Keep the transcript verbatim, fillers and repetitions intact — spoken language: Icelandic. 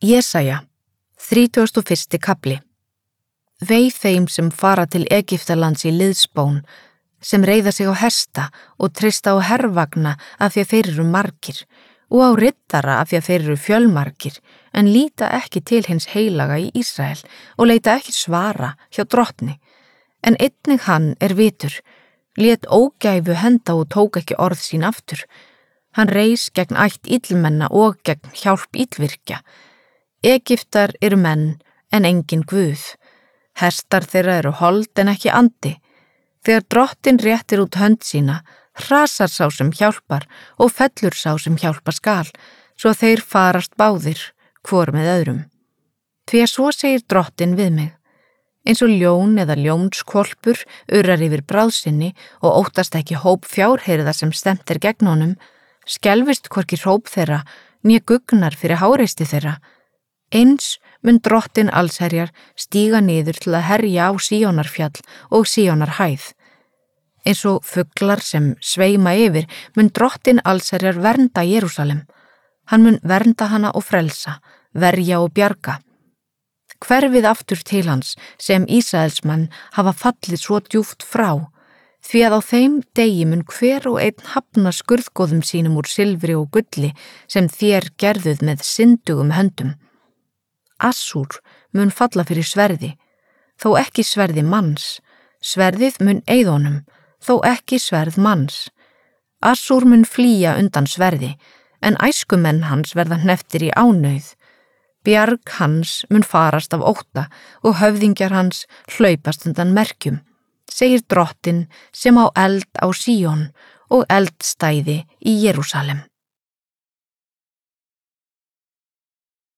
Jesaja, þrítugasti og fyrsti kafli. Vei þeim sem fara til Egyptalands í liðsbón, sem reiða sig á hesta og treysta á hervagna af því að þeir eru margir og á riddara af því að þeir eru fjölmargir, en líta ekki til hins heilaga í Ísrael og leita ekki svara hjá drottni. En einnig hann er vitur, lét ógæfu henda og tók ekki orð sín aftur. Hann reis gegn ætt illmenna og gegn hjálp illvirkja. Egyptar eru menn en engin guð. Hestar þeirra eru hold en ekki andi. Þegar drottinn réttir út hönd sína, hrasar sá sem hjálpar og fellur sá sem hjálpa skal, svo þeir farast báðir, hvor með öðrum. Því að svo segir drottinn við mig. Eins og ljón eða ljónskvolpur urrar yfir bráðsinni og óttast ekki hóp fjárheyrða sem stemt er gegn honum, skelfist hvorki hróp þeirra, né gugnar fyrir háreysti þeirra. Eins mun drottinn allsherjar stíga niður til að herja á Síónarfjall og Síónarhæð. Eins og fuglar sem sveima yfir mun drottinn allsherjar vernda Jerúsalem. Hann mun vernda hana og frelsa, verja og bjarga. Hverfið aftur til hans sem Ísraelsmenn hafa fallið svo djúpt frá, því að á þeim degi mun hver og einn hafna skurðgóðum sínum úr silfri og gulli sem þér gerðuð með syndugum höndum. Assúr mun falla fyrir sverði, þó ekki sverði manns, sverðið mun eyðunum, þó ekki sverð manns. Assúr mun flýja undan sverði, en æskumenn hans verða hneftir í ánauð. Bjarg hans mun farast af ótta og höfðingjar hans hlaupast undan merkjum, segir drottinn sem á eld á Síón og eldstæði í Jerúsalem.